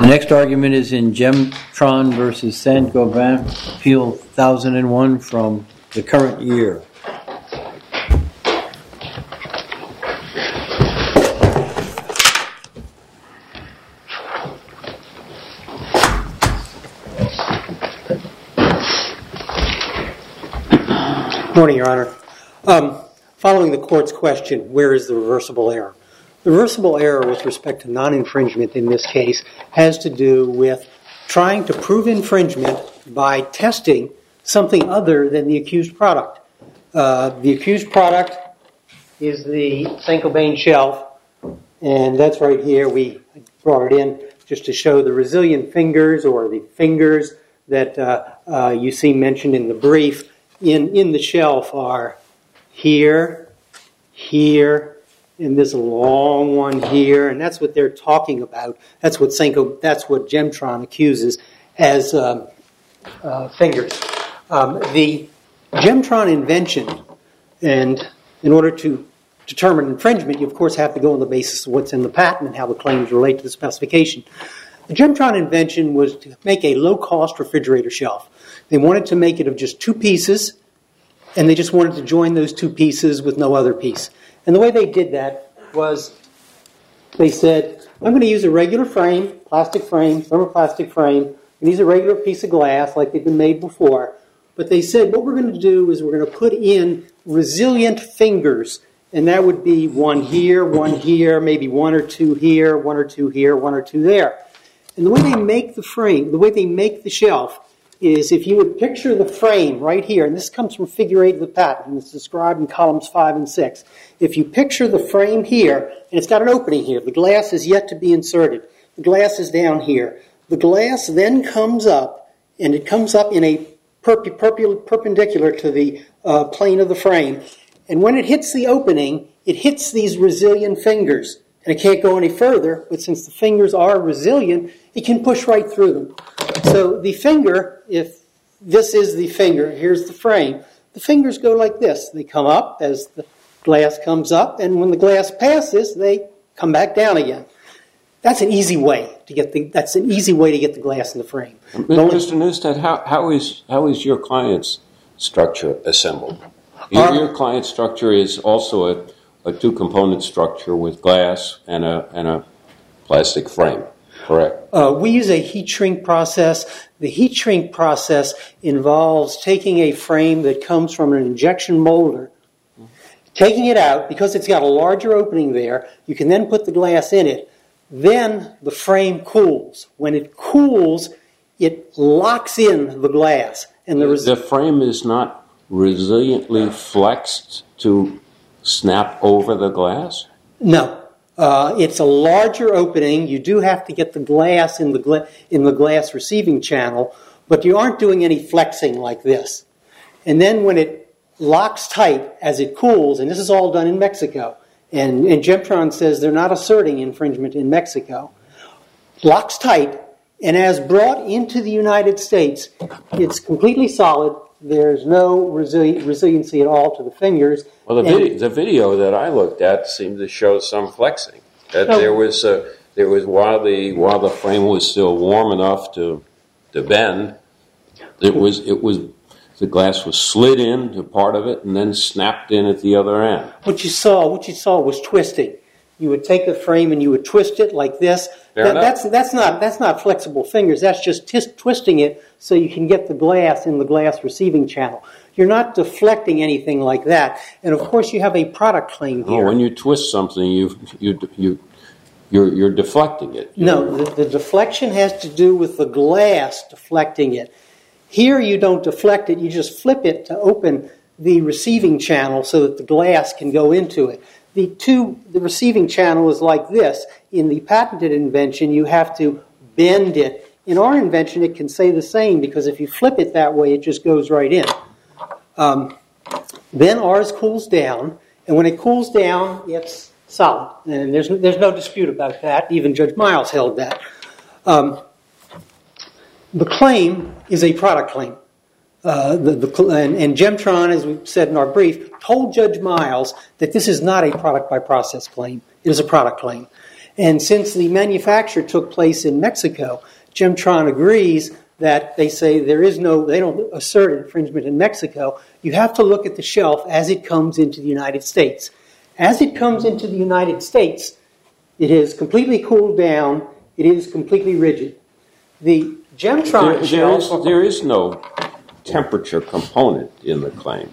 Next argument is in Gemtron versus Saint-Gobain, Appeal 1001 from the current year. Morning, Your Honor. Following the court's question, where is the reversible error? The reversible error with respect to non-infringement in this case has to do with trying to prove infringement by testing something other than the accused product. The accused product is the Saint-Gobain shelf, and that's right here. We brought it in just to show the resilient fingers, or the fingers that you see mentioned in the brief in the shelf are here, here, and this long one here, and that's what they're talking about. That's what Gemtron accuses as fingers. The Gemtron invention, and in order to determine infringement, you of course have to go on the basis of what's in the patent and how the claims relate to the specification. The Gemtron invention was to make a low-cost refrigerator shelf. They wanted to make it of just two pieces, and they just wanted to join those two pieces with no other piece. And the way they did that was they said, I'm going to use a regular frame, plastic frame, thermoplastic frame, and use a regular piece of glass like they've been made before. But they said what we're going to do is we're going to put in resilient fingers, and that would be one here, maybe one or two here, one or two here, one or two there. And the way they make the frame, the way they make the shelf, is if you would picture the frame right here, and this comes from Figure 8 of the patent, and it's described in columns 5 and 6. If you picture the frame here, and it's got an opening here, the glass is yet to be inserted. The glass is down here. The glass then comes up, and it comes up in a perpendicular to the plane of the frame. And when it hits the opening, it hits these resilient fingers. And it can't go any further, but since the fingers are resilient, it can push right through them. So the finger, if this is the finger, here's the frame, the fingers go like this. They come up as the glass comes up, and when the glass passes, they come back down again. That's an easy way to get the glass in the frame. Mr. Neustadt, how is your client's structure assembled? Your client's structure is also a two-component structure with glass and a plastic frame, correct? We use a heat shrink process. The heat shrink process involves taking a frame that comes from an injection molder, taking it out, because it's got a larger opening there, you can then put the glass in it. Then the frame cools. When it cools, it locks in the glass. And the frame is not resiliently flexed to snap over the glass? No. It's a larger opening. You do have to get the glass in the glass receiving channel, but you aren't doing any flexing like this. And then when it locks tight as it cools, and this is all done in Mexico, and Gemtron says they're not asserting infringement in Mexico, locks tight, and as brought into the United States, it's completely solid. There's no resiliency at all to the fingers. Well, the video that I looked at seemed to show some flexing. That there was while the frame was still warm enough to bend, the glass was slid into part of it and then snapped in at the other end. What you saw was twisting. You would take the frame and you would twist it like this. That's not flexible fingers. That's just twisting it so you can get the glass in the glass receiving channel. You're not deflecting anything like that. And of course, you have a product claim here. Oh, when you twist something, you're deflecting it. No, the deflection has to do with the glass deflecting it. Here, you don't deflect it. You just flip it to open the receiving channel so that the glass can go into it. The receiving channel is like this. In the patented invention, you have to bend it. In our invention, it can say the same, because if you flip it that way, it just goes right in. Then ours cools down, and when it cools down, it's solid. And there's no dispute about that. Even Judge Miles held that. The claim is a product claim. And Gemtron, as we said in our brief, told Judge Miles that this is not a product by process claim. It is a product claim. And since the manufacture took place in Mexico, Gemtron agrees that they say they don't assert infringement in Mexico. You have to look at the shelf as it comes into the United States. As it comes into the United States, it is completely cooled down. It is completely rigid. The Gemtron shelf... There is no temperature component in the claim.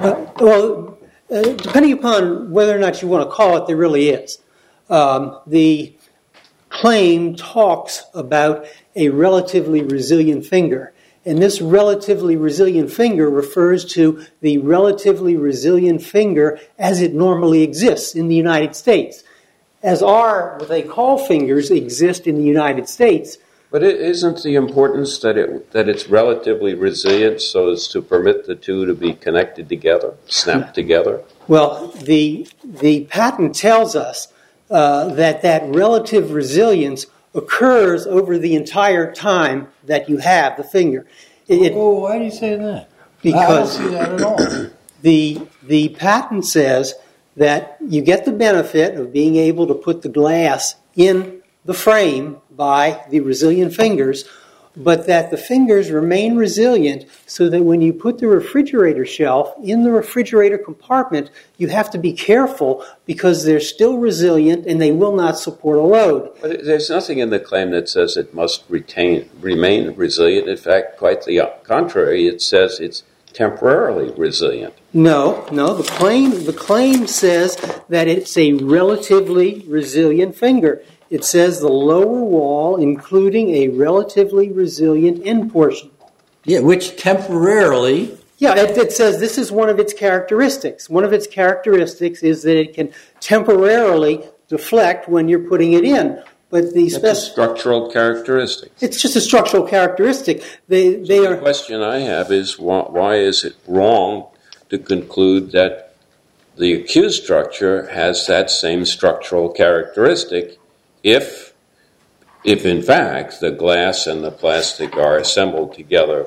Depending upon whether or not you want to call it, there really is. The claim talks about a relatively resilient finger. And this relatively resilient finger refers to the relatively resilient finger as it normally exists in the United States. As what they call fingers exist in the United States. But isn't the importance that it's relatively resilient so as to permit the two to be connected together, snapped together? Well, the patent tells us that relative resilience occurs over the entire time that you have the finger. Why do you say that? Because I don't see that at all. The patent says that you get the benefit of being able to put the glass in the frame by the resilient fingers, but that the fingers remain resilient so that when you put the refrigerator shelf in the refrigerator compartment, you have to be careful because they're still resilient and they will not support a load. But there's nothing in the claim that says it must remain resilient. In fact, quite the contrary, it says it's temporarily resilient. No. The claim says that it's a relatively resilient finger. It says the lower wall, including a relatively resilient end portion. Yeah, which temporarily... Yeah, it says this is one of its characteristics. One of its characteristics is that it can temporarily deflect when you're putting it in. But That's a structural characteristic. It's just a structural characteristic. The question I have is why is it wrong to conclude that the accused structure has that same structural characteristic if in fact the glass and the plastic are assembled together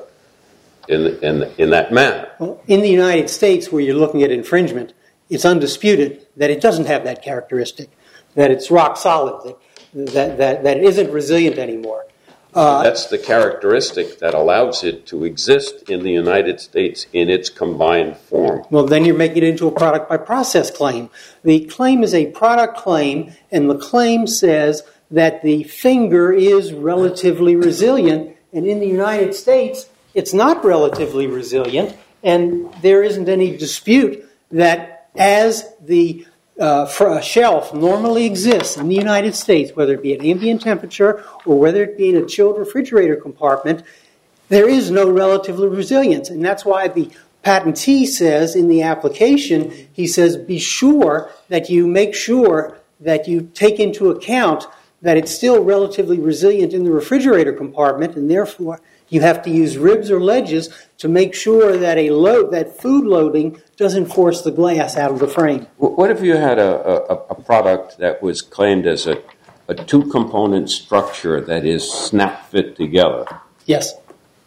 in that manner? Well, in the United States, where you're looking at infringement, it's undisputed that it doesn't have that characteristic, that it's rock solid, that it isn't resilient anymore. That's the characteristic that allows it to exist in the United States in its combined form. Well, then you're making it into a product by process claim. The claim is a product claim, and the claim says that the finger is relatively resilient, and in the United States, it's not relatively resilient, and there isn't any dispute that as the shelf normally exists in the United States, whether it be at ambient temperature or whether it be in a chilled refrigerator compartment, there is no relative resilience. And that's why the patentee says in the application, he says, be sure that you make sure that you take into account that it's still relatively resilient in the refrigerator compartment, and therefore you have to use ribs or ledges to make sure that that food loading doesn't force the glass out of the frame. What if you had a product that was claimed as a two-component structure that is snap-fit together? Yes.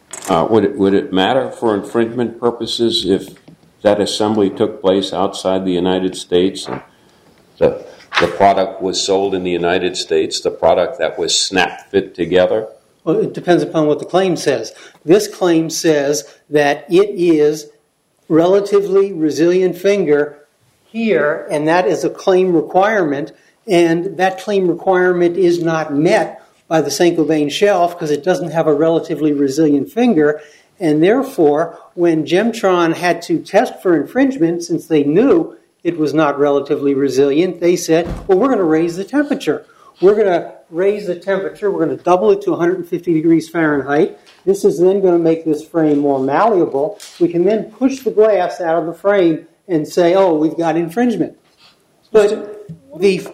Would it matter for infringement purposes if that assembly took place outside the United States and the product was sold in the United States, the product that was snap-fit together? Well, it depends upon what the claim says. This claim says that it is relatively resilient finger here, and that is a claim requirement, and that claim requirement is not met by the Saint-Gobain shelf because it doesn't have a relatively resilient finger, and therefore, when Gemtron had to test for infringement, since they knew it was not relatively resilient, they said, well, we're going to raise the temperature. We're going to raise the temperature. We're going to double it to 150 degrees Fahrenheit. This is then going to make this frame more malleable. We can then push the glass out of the frame and say, oh, we've got infringement. But the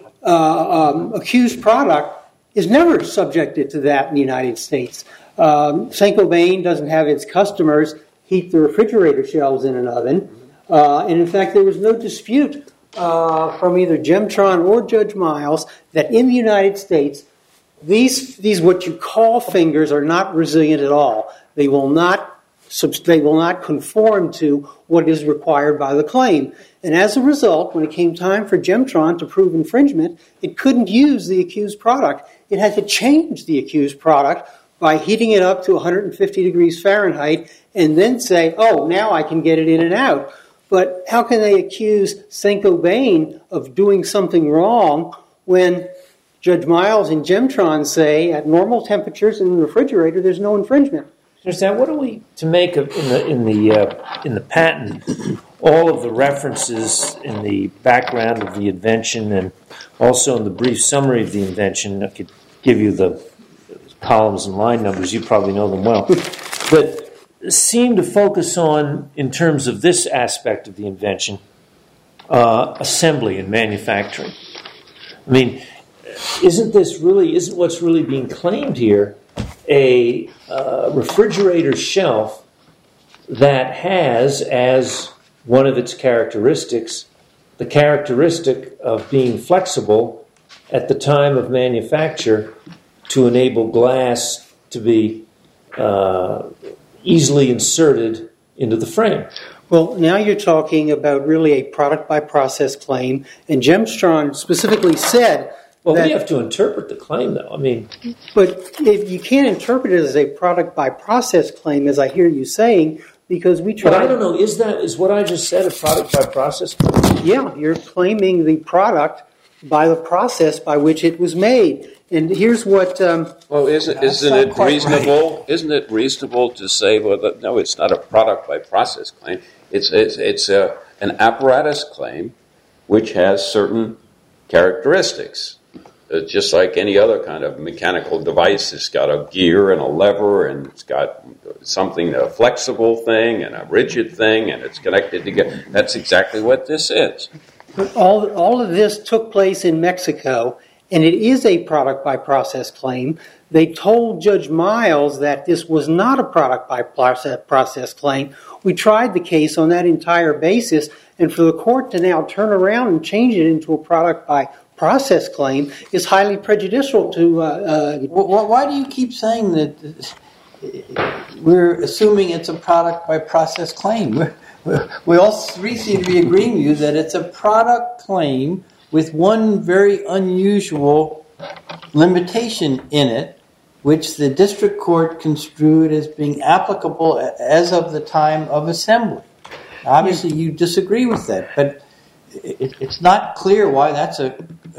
accused product is never subjected to that in the United States. Saint-Gobain doesn't have its customers heat the refrigerator shelves in an oven. And in fact, there was no dispute from either Gemtron or Judge Miles that in the United States, these what you call fingers are not resilient at all. They will not conform to what is required by the claim. And as a result, when it came time for Gemtron to prove infringement, it couldn't use the accused product. It had to change the accused product by heating it up to 150 degrees Fahrenheit and then say, oh, now I can get it in and out. But how can they accuse Saint-Gobain of doing something wrong when Judge Miles and Gemtron say at normal temperatures in the refrigerator there's no infringement? Understand? What are we to make of in the patent? All of the references in the background of the invention and also in the brief summary of the invention. I could give you the columns and line numbers. You probably know them well. But seem to focus on, in terms of this aspect of the invention, assembly and manufacturing. I mean, isn't what's really being claimed here a refrigerator shelf that has as one of its characteristics the characteristic of being flexible at the time of manufacture to enable glass to be easily inserted into the frame? Well, now you're talking about really a product-by-process claim, and Gemtron specifically said... Well, we have to interpret the claim, though. I mean... But if you can't interpret it as a product-by-process claim, as I hear you saying, because we try... But I don't know, is what I just said a product-by-process claim? Yeah, you're claiming the product by the process by which it was made. And here's what... well, isn't it reasonable? Right. Isn't it reasonable to say, well, no, it's not a product-by-process claim. It's an apparatus claim which has certain characteristics. Just like any other kind of mechanical device, it's got a gear and a lever, and it's got something, a flexible thing and a rigid thing, and it's connected together. That's exactly what this is. But all of this took place in Mexico, and it is a product-by-process claim. They told Judge Miles that this was not a product-by-process claim. We tried the case on that entire basis, and for the court to now turn around and change it into a product-by-process claim is highly prejudicial to... Why do you keep saying that we're assuming it's a product-by-process claim? We all three seem to be agreeing with you that it's a product claim with one very unusual limitation in it, which the district court construed as being applicable as of the time of assembly. Obviously, you disagree with that, but it's not clear why that's a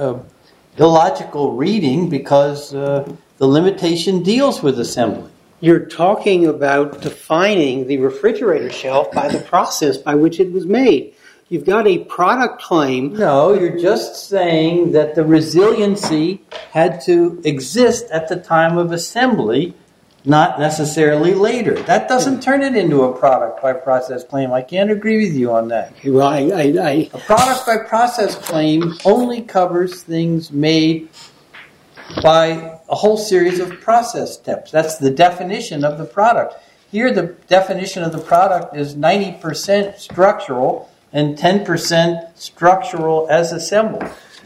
illogical reading, because the limitation deals with assembly. You're talking about defining the refrigerator shelf by the process by which it was made. You've got a product claim. No, you're just saying that the resiliency had to exist at the time of assembly, not necessarily later. That doesn't turn it into a product-by-process claim. I can't agree with you on that. Well, A product-by-process claim only covers things made by a whole series of process steps. That's the definition of the product. Here, the definition of the product is 90% structural and 10% structural as assembled.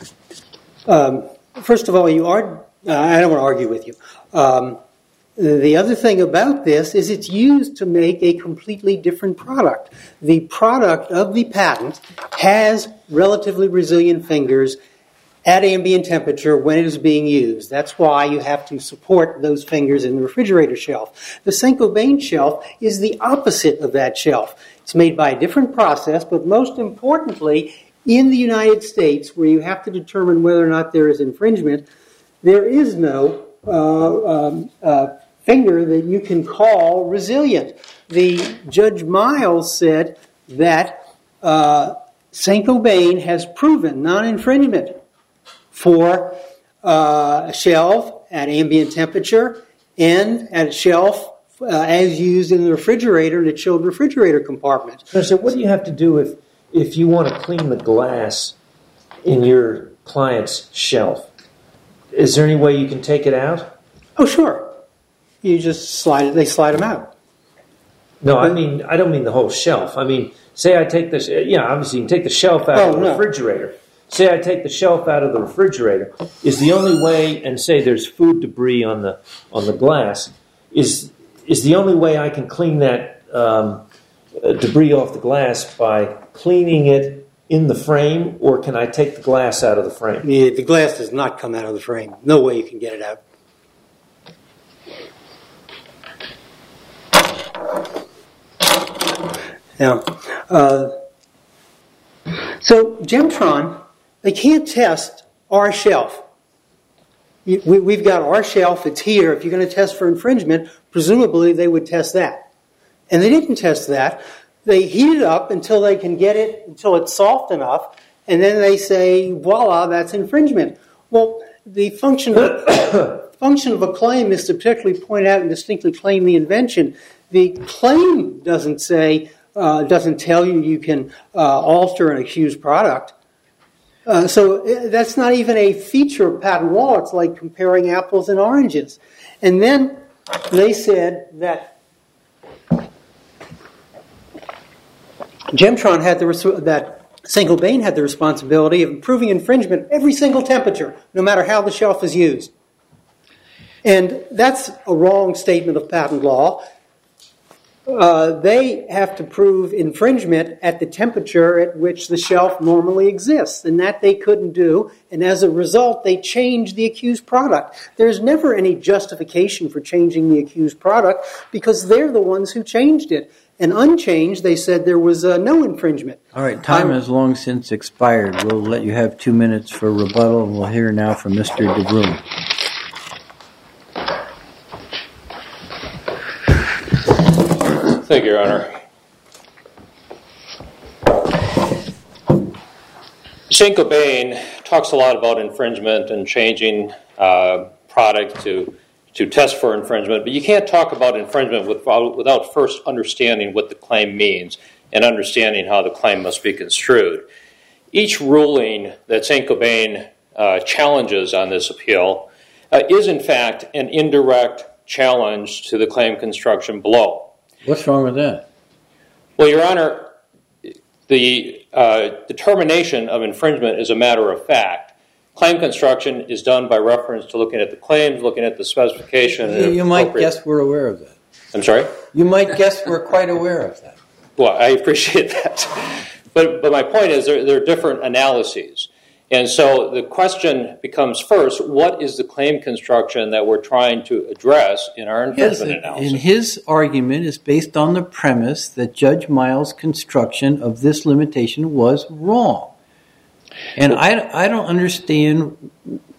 First of all, I don't want to argue with you. The other thing about this is it's used to make a completely different product. The product of the patent has relatively resilient fingers at ambient temperature when it is being used. That's why you have to support those fingers in the refrigerator shelf. The Saint-Gobain shelf is the opposite of that shelf. It's made by a different process, but most importantly, in the United States, where you have to determine whether or not there is infringement, there is no finger that you can call resilient. The Judge Miles said that Saint-Gobain has proven non-infringement for a shelf at ambient temperature and at a shelf as used in the refrigerator, in a chilled refrigerator compartment. So what do you have to do if you want to clean the glass in your client's shelf? Is there any way you can take it out? Oh, sure. You just they slide them out. No, I don't mean the whole shelf. I mean, say I take this, obviously you can take the shelf out of the refrigerator. Say I take the shelf out of the refrigerator. Is the only way, and say there's food debris on the glass, is the only way I can clean that debris off the glass by cleaning it in the frame, or can I take the glass out of the frame? The glass does not come out of the frame. No way you can get it out. Now, so Gemtron, they can't test our shelf. We've got our shelf, it's here. If you're going to test for infringement, presumably they would test that. And they didn't test that. They heat it up until they can get it, until it's soft enough, and then they say, voila, that's infringement. Well, the function of a claim is to particularly point out and distinctly claim the invention. The claim doesn't say, doesn't tell you you can alter an accused product. So that's not even a feature of patent law. It's like comparing apples and oranges. And then they said that Gemtron had that Saint-Gobain had the responsibility of proving infringement at every single temperature, no matter how the shelf is used. And that's a wrong statement of patent law. They have to prove infringement at the temperature at which the shelf normally exists, and that they couldn't do, and as a result, they changed the accused product. There's never any justification for changing the accused product because they're the ones who changed it. And unchanged, they said there was no infringement. All right, time has long since expired. We'll let you have 2 minutes for rebuttal, and we'll hear now from Mr. DeBruin. Thank you, Your Honor. Saint-Gobain talks a lot about infringement and changing product to test for infringement, but you can't talk about infringement without first understanding what the claim means and understanding how the claim must be construed. Each ruling that Saint-Gobain challenges on this appeal is, in fact, an indirect challenge to the claim construction below. What's wrong with that? Well, Your Honor, the determination of infringement is a matter of fact. Claim construction is done by reference to looking at the claims, looking at the specification. You might guess we're aware of that. I'm sorry? You might guess we're quite aware of that. Well, I appreciate that. But my point is there are different analyses. And so the question becomes first, what is the claim construction that we're trying to address in our infringement analysis? And his argument is based on the premise that Judge Miles' construction of this limitation was wrong. And I don't understand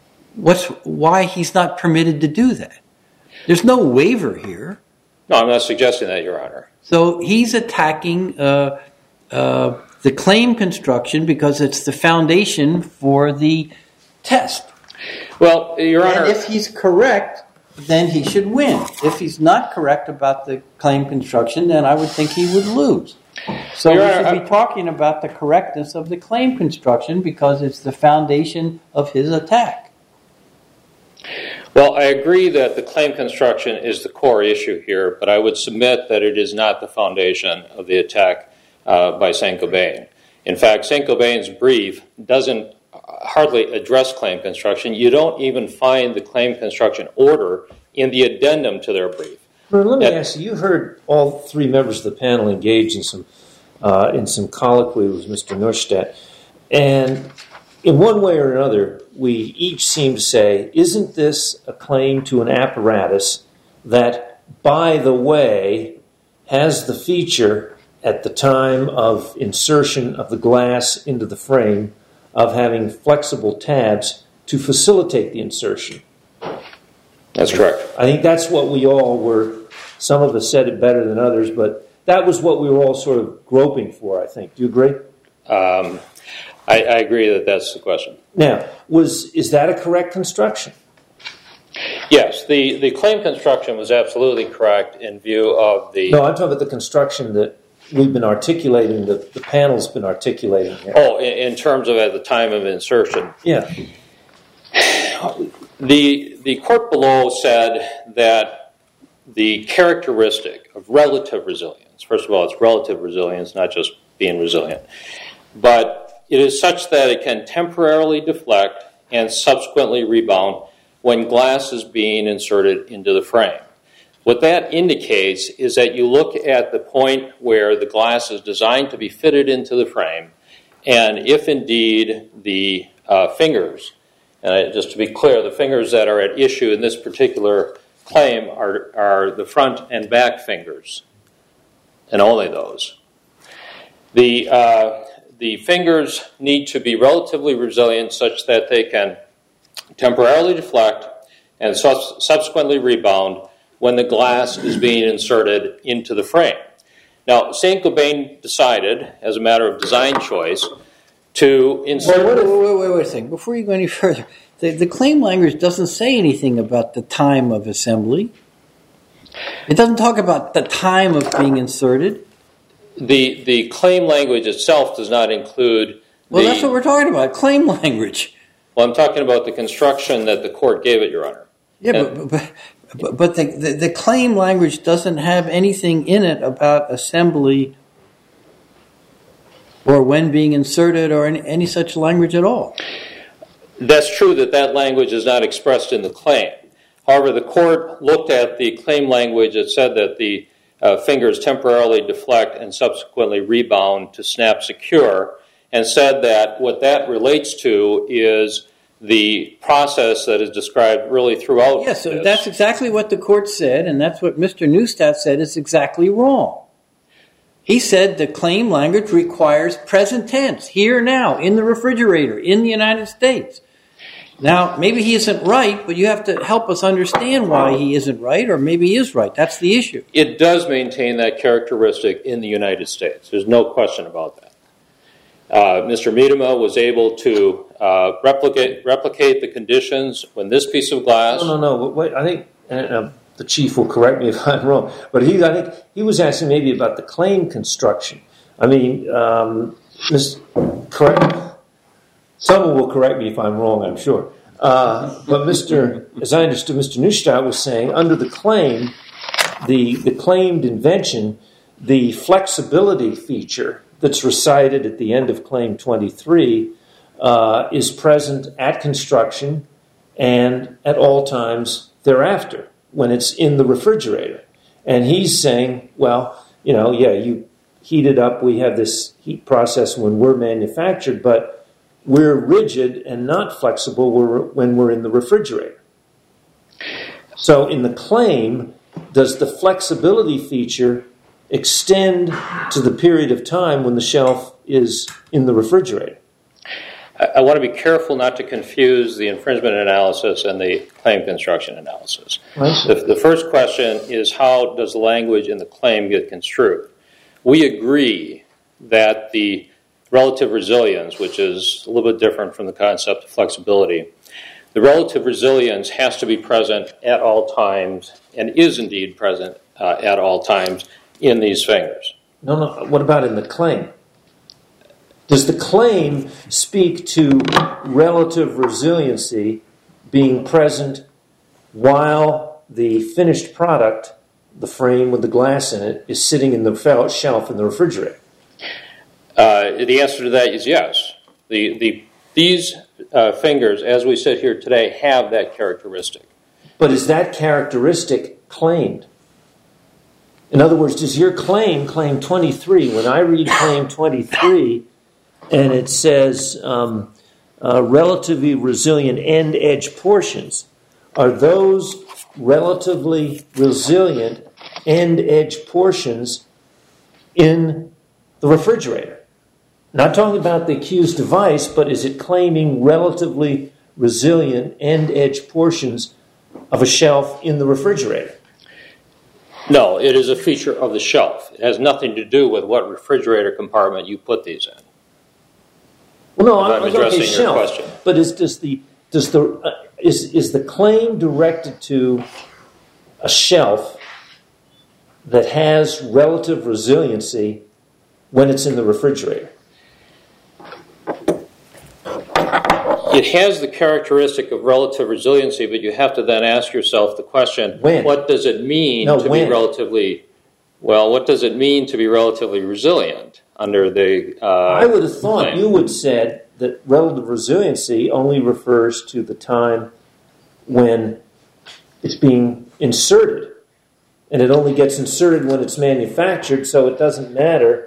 why he's not permitted to do that. There's no waiver here. No, I'm not suggesting that, Your Honor. So he's attacking the claim construction because it's the foundation for the test. Well, Your Honor, And if he's correct, then he should win. If he's not correct about the claim construction, then I would think he would lose. So we should be talking about the correctness of the claim construction because it's the foundation of his attack. well, I agree that the claim construction is the core issue here, but I would submit that it is not the foundation of the attack by Saint-Gobain. In fact, Saint-Gobain's brief doesn't hardly address claim construction. You don't even find the claim construction order in the addendum to their brief. Well, let me ask you, you heard all three members of the panel engage in some colloquy with Mr. Neustadt, and in one way or another, we each seem to say, isn't this a claim to an apparatus that, by the way, has the feature at the time of insertion of the glass into the frame of having flexible tabs to facilitate the insertion? That's correct. I think that's what we all were. Some of us said it better than others, but that was what we were all sort of groping for, I think. Do you agree? I agree that that's the question. Now, is that a correct construction? Yes, the claim construction was absolutely correct in view of the... No, I'm talking about the construction that we've been articulating, the panel's been articulating here. Oh, in terms of at the time of insertion. Yeah. The court below said that the characteristic of relative resilience, first of all, it's relative resilience, not just being resilient, but it is such that it can temporarily deflect and subsequently rebound when glass is being inserted into the frame. What that indicates is that you look at the point where the glass is designed to be fitted into the frame, and if indeed the fingers, and just to be clear, the fingers that are at issue in this particular claim are the front and back fingers, and only those. The fingers need to be relatively resilient such that they can temporarily deflect and subsequently rebound when the glass is being inserted into the frame. Now, Saint-Gobain decided, as a matter of design choice, to insert... Wait a second. Before you go any further, the claim language doesn't say anything about the time of assembly. It doesn't talk about the time of being inserted. The claim language itself does not include... Well, that's what we're talking about, claim language. Well, I'm talking about the construction that the court gave it, Your Honor. Yeah, but the claim language doesn't have anything in it about assembly or when being inserted or any such language at all. That's true that language is not expressed in the claim. However, the court looked at the claim language that said that the fingers temporarily deflect and subsequently rebound to snap secure, and said that what that relates to is the process that is described really throughout. Yes, so that's exactly what the court said, and that's what Mr. Neustadt said is exactly wrong. He said the claim language requires present tense, here, now, in the refrigerator, in the United States. Now, maybe he isn't right, but you have to help us understand why he isn't right, or maybe he is right. That's the issue. It does maintain that characteristic in the United States. There's no question about that. Mr. Miedema was able to replicate the conditions when this piece of glass... No. Wait, I think the chief will correct me if I'm wrong, but I think he was asking maybe about the claim construction. I mean, someone will correct me if I'm wrong, I'm sure. But as I understood, Mr. Neustadt was saying under the claim, the claimed invention, the flexibility feature that's recited at the end of Claim 23 is present at construction and at all times thereafter when it's in the refrigerator. And he's saying, well, you heat it up, we have this heat process when we're manufactured, but we're rigid and not flexible when we're in the refrigerator. So in the claim, does the flexibility feature extend to the period of time when the shelf is in the refrigerator? I want to be careful not to confuse the infringement analysis and the claim construction analysis. The first question is, how does the language in the claim get construed? We agree that the relative resilience, which is a little bit different from the concept of flexibility, the relative resilience has to be present at all times and is indeed present at all times in these fingers. No. What about in the claim? Does the claim speak to relative resiliency being present while the finished product, the frame with the glass in it, is sitting in the shelf in the refrigerator? The answer to that is yes. These fingers, as we sit here today, have that characteristic. But is that characteristic claimed? In other words, does your claim 23, when I read Claim 23, and it says relatively resilient end edge portions, are those relatively resilient end edge portions in the refrigerator? Not talking about the accused device, but is it claiming relatively resilient end edge portions of a shelf in the refrigerator? No, it is a feature of the shelf. It has nothing to do with what refrigerator compartment you put these in. Well, no, I'm addressing your question. But is the claim directed to a shelf that has relative resiliency when it's in the refrigerator? It has the characteristic of relative resiliency, but you have to then ask yourself the question, what does it mean to be relatively... Well, what does it mean to be relatively resilient under the... I would have thought claim? You would have said that relative resiliency only refers to the time when it's being inserted. and it only gets inserted when it's manufactured, so it doesn't matter.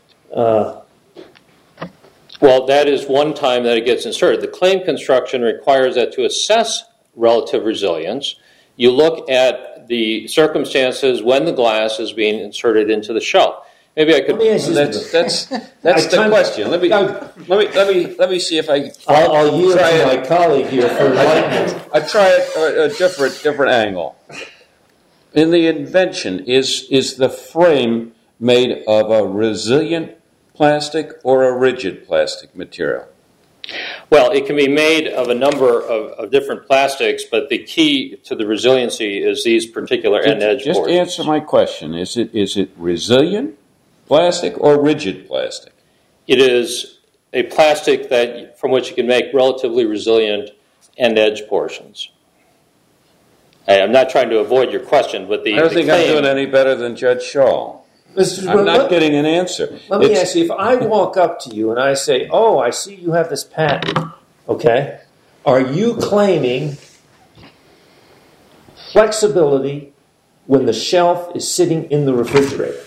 Well, that is one time that it gets inserted. The claim construction requires that to assess relative resilience, you look at the circumstances when the glass is being inserted into the shelf. Maybe I could. That's the question. Let me see if I. I'll yield to my colleague here for enlightenment. I try a different angle. In the invention, is the frame made of a resilient plastic or a rigid plastic material? Well, it can be made of a number of different plastics, but the key to the resiliency is these particular end edge Just portions. answer my question. Is it resilient plastic or rigid plastic? It is a plastic from which you can make relatively resilient end edge portions. I'm not trying to avoid your question, but I don't think I'm doing any better than Judge Shaw. I'm not getting an answer. Let me ask you, if I walk up to you and I say, oh, I see you have this patent, okay, are you claiming flexibility when the shelf is sitting in the refrigerator?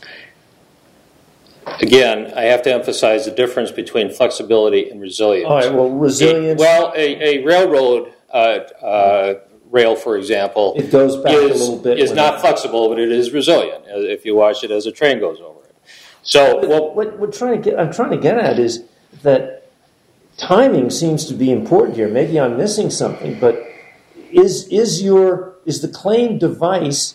Again, I have to emphasize the difference between flexibility and resilience. All right, well, resilience... A railroad rail, for example, it goes back a little bit. Is not flexible, but it is resilient if you watch it as a train goes over it. So what I'm trying to get at is that timing seems to be important here. Maybe I'm missing something, but is the claim device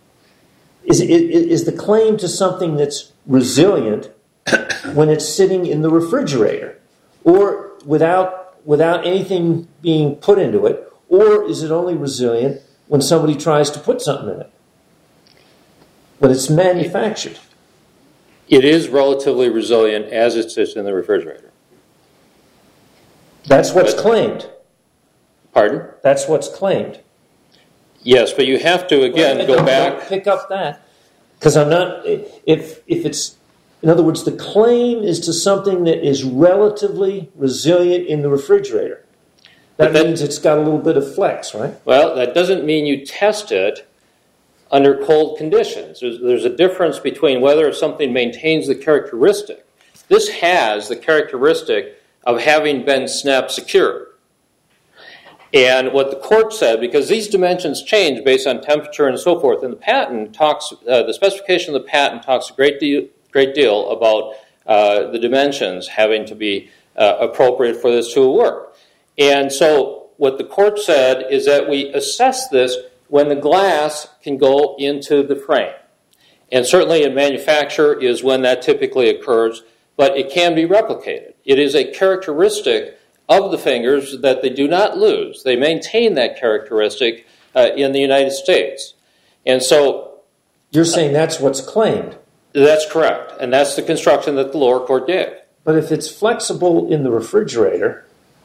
is the claim to something that's resilient when it's sitting in the refrigerator, or without anything being put into it? Or is it only resilient when somebody tries to put something in it? When it's manufactured? It is relatively resilient as it sits in the refrigerator. That's what's claimed. Pardon? That's what's claimed. Yes, but you have to, again, go back. Don't pick up that. Because I'm not... If it's... In other words, the claim is to something that is relatively resilient in the refrigerator. That means it's got a little bit of flex, right? Well, that doesn't mean you test it under cold conditions. There's a difference between whether something maintains the characteristic. This has the characteristic of having been snap secured. And what the court said, because these dimensions change based on temperature and so forth, and the patent talks, the specification of the patent talks a great deal about the dimensions having to be appropriate for this to work. And so what the court said is that we assess this when the glass can go into the frame. And certainly in manufacture is when that typically occurs, but it can be replicated. It is a characteristic of the fingers that they do not lose. They maintain that characteristic in the United States. And so... You're saying that's what's claimed? That's correct. And that's the construction that the lower court gave. But if it's flexible in the refrigerator...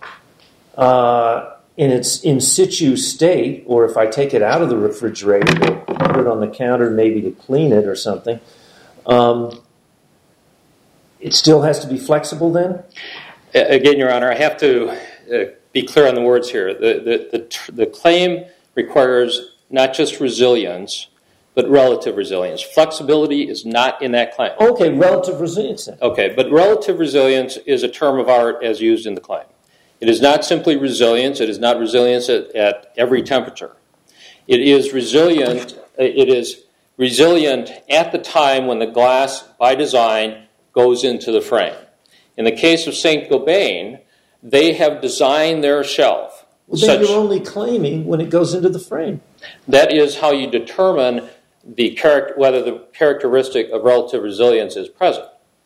in its in situ state, or if I take it out of the refrigerator to put it on the counter maybe to clean it or something, it still has to be flexible then? Again, Your Honor, I have to be clear on the words here. The claim requires not just resilience, but relative resilience. Flexibility is not in that claim. Okay, relative resilience then. Okay, but relative resilience is a term of art as used in the claim. It is not simply resilience. It is not resilience at every temperature. It is resilient. It is resilient at the time when the glass, by design, goes into the frame. In the case of Saint-Gobain, they have designed their shelf. Well, then you're only claiming when it goes into the frame. That is how you determine whether the characteristic of relative resilience is present.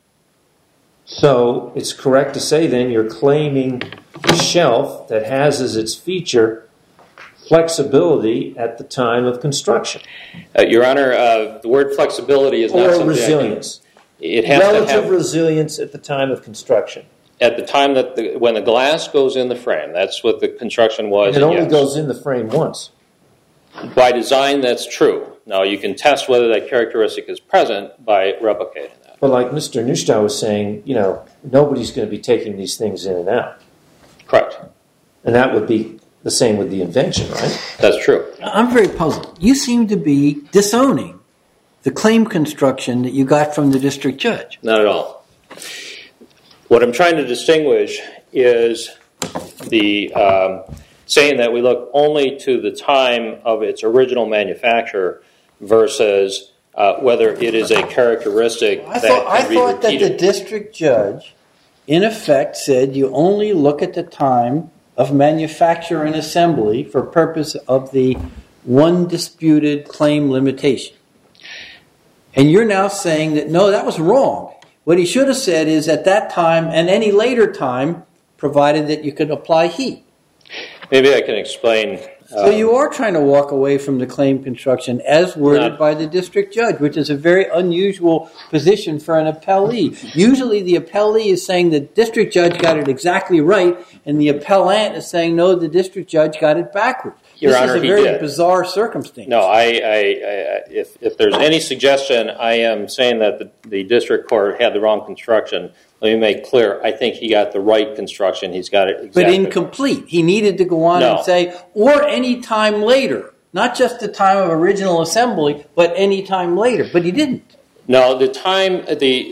So it's correct to say then you're claiming a shelf that has as its feature flexibility at the time of construction. Your Honor, the word flexibility is not something... Or resilience. It has relative to have resilience at the time of construction. At the time that when the glass goes in the frame, that's what the construction was. And it only goes in the frame once. By design, that's true. Now, you can test whether that characteristic is present by replicating that. But like Mr. Neustadt was saying, nobody's going to be taking these things in and out. Correct. And that would be the same with the invention, right? That's true. I'm very puzzled. You seem to be disowning the claim construction that you got from the district judge. Not at all. What I'm trying to distinguish is the saying that we look only to the time of its original manufacture versus whether it is a characteristic I that thought that the district judge, in effect, said you only look at the time of manufacture and assembly for purpose of the one disputed claim limitation. And you're now saying that, no, that was wrong. What he should have said is at that time and any later time, provided that you could apply heat. Maybe I can explain. So you are trying to walk away from the claim construction as worded by the district judge, which is a very unusual position for an appellee. Usually the appellee is saying the district judge got it exactly right, and the appellant is saying, no, the district judge got it backwards. Your Honor, this is a very bizarre circumstance. No, if there's any suggestion, I am saying that the district court had the wrong construction. Let me make clear, I think he got the right construction. He's got it exactly. But incomplete. He needed to go on and say, or any time later. Not just the time of original assembly, but any time later. But he didn't. No, the time,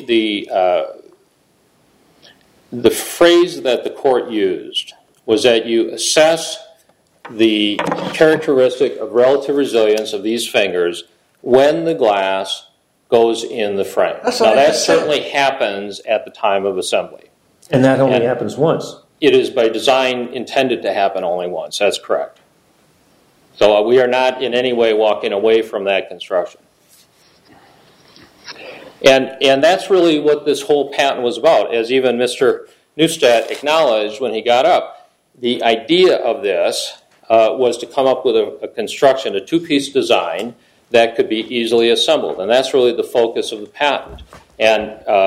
the phrase that the court used was that you assess the characteristic of relative resilience of these fingers when the glass goes in the frame. Now that certainly happens at the time of assembly. And that only happens once. It is by design intended to happen only once. That's correct. So we are not in any way walking away from that construction. And that's really what this whole patent was about. As even Mr. Neustadt acknowledged when he got up, the idea of this was to come up with a construction, a two-piece design that could be easily assembled. And that's really the focus of the patent. And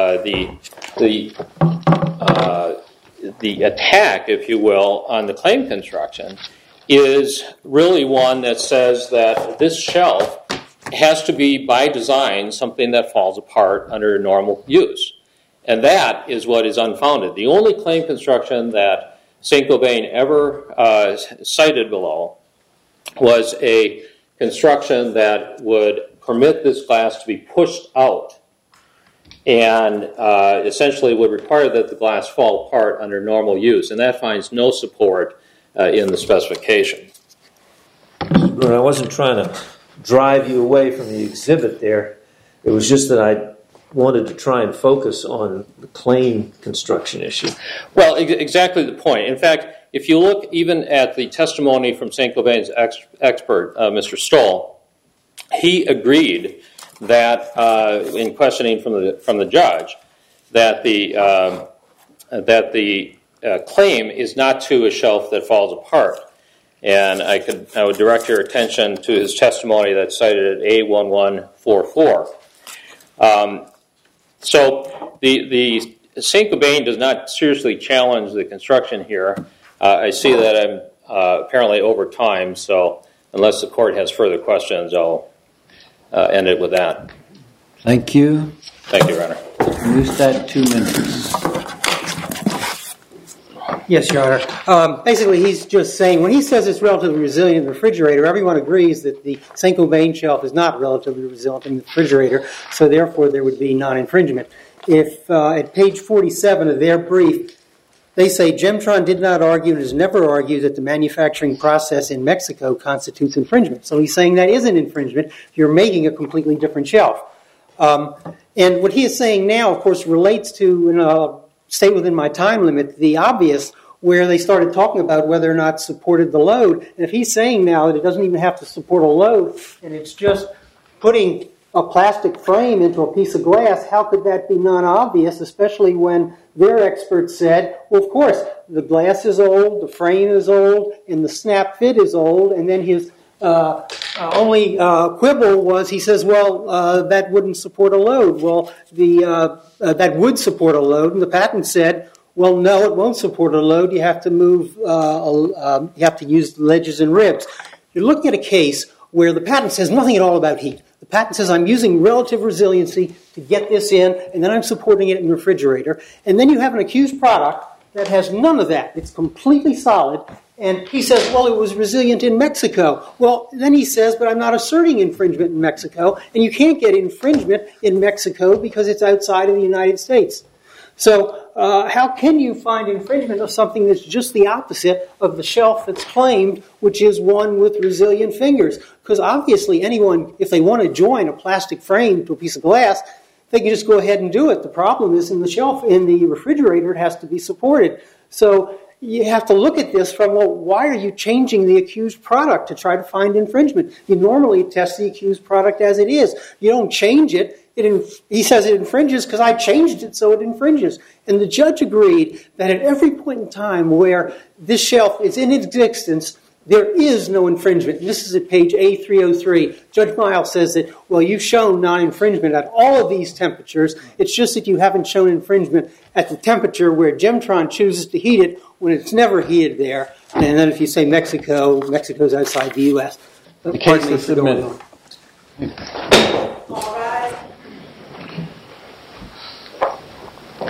the attack, if you will, on the claim construction is really one that says that this shelf has to be, by design, something that falls apart under normal use. And that is what is unfounded. The only claim construction that Saint-Gobain ever cited below was a construction that would permit this glass to be pushed out and essentially would require that the glass fall apart under normal use. And that finds no support in the specification. But I wasn't trying to drive you away from the exhibit there. It was just that I wanted to try and focus on the claim construction issue. Well, exactly the point. In fact, if you look even at the testimony from Saint-Gobain's expert, Mr. Stoll, he agreed that, in questioning from the judge, that the claim is not to a shelf that falls apart. And I would direct your attention to his testimony that's cited at A1144. So the Saint-Gobain does not seriously challenge the construction here. I see that I'm apparently over time, so unless the court has further questions, I'll end it with that. Thank you. Thank you, Your Honor. Neustadt, 2 minutes. Yes, Your Honor. Basically, he's just saying, when he says it's relatively resilient in the refrigerator, everyone agrees that the Saint-Gobain shelf is not relatively resilient in the refrigerator, so therefore there would be non-infringement. If at page 47 of their brief, they say Gemtron did not argue and has never argued that the manufacturing process in Mexico constitutes infringement. So he's saying that isn't infringement. You're making a completely different shelf. And what he is saying now, of course, relates to, stay within my time limit, the obvious, where they started talking about whether or not supported the load. And if he's saying now that it doesn't even have to support a load, and it's just putting a plastic frame into a piece of glass, how could that be non-obvious, especially when their experts said, well, of course, the glass is old, the frame is old, and the snap fit is old, and then his only quibble was, he says, well, that wouldn't support a load. Well, that would support a load, and the patent said, well, no, it won't support a load. You have to move, you have to use ledges and ribs. You're looking at a case where the patent says nothing at all about heat. The patent says I'm using relative resiliency to get this in, and then I'm supporting it in the refrigerator. And then you have an accused product that has none of that. It's completely solid, And he says, well, it was resilient in Mexico. Well, then he says, but I'm not asserting infringement in Mexico, and you can't get infringement in Mexico because it's outside of the United States. So how can you find infringement of something that's just the opposite of the shelf that's claimed, which is one with resilient fingers? Because obviously anyone, if they want to join a plastic frame to a piece of glass, they can just go ahead and do it. The problem is in the shelf, in the refrigerator, it has to be supported. So you have to look at this from, well, why are you changing the accused product to try to find infringement? You normally test the accused product as it is. You don't change it. He says it infringes because I changed it so it infringes. And the judge agreed that at every point in time where this shelf is in existence, there is no infringement. And this is at page A303. Judge Miles says that, well, you've shown non-infringement at all of these temperatures. It's just that you haven't shown infringement at the temperature where Gemtron chooses to heat it when it's never heated there. And then if you say Mexico, Mexico's outside the U.S. The case is submitted.